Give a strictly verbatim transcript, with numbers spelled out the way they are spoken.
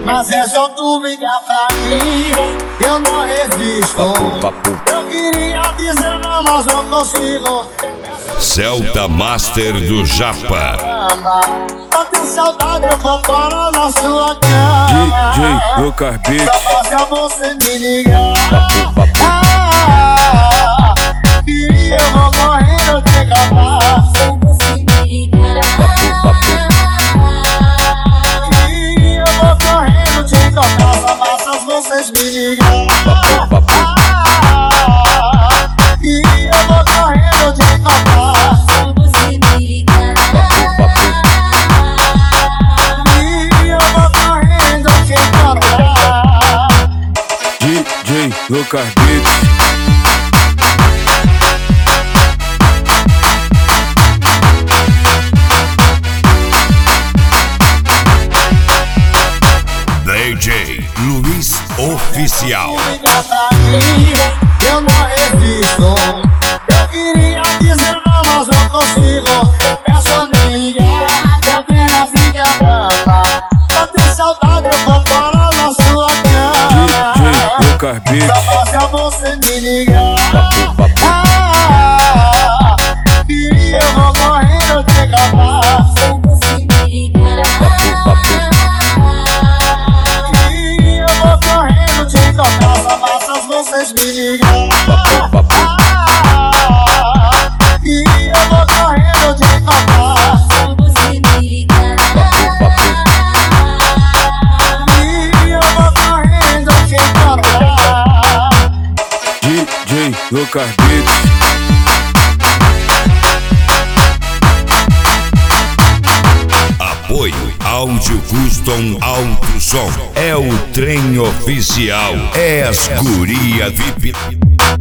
Mas é só tu ligar pra mim, eu não resisto. Eu queria dizer não, mas não consigo. Celta Master do Japa. Só tenho saudade, eu vou para na sua cama. D J Lucas Beats. Só basta você me ligar. Ah, e eu vou morrendo de acabar. E eu vou correndo de tocar. Só basta vocês me ligar. E eu vou correndo de tocar. E eu vou correndo de tocar. D J Lucas Beats. D J Luiz Oficial. Liga pra mim, eu não resisto. Eu queria dizer não, mas não consigo. É só me ligar, que apenas fica brava. Só tenho saudade, eu vou para na sua cama. D J Lucas Beats. Só basta você me ligar. Ah, e eu vou morrendo de acabar. E eu vou correndo de tocar. Só basta vocês me ligar. E eu vou correndo de tocar. E eu vou correndo de tocar. D J Lucas Beats. Apoio Áudio Custom Alto Som. É o trem oficial. É as guria V I P.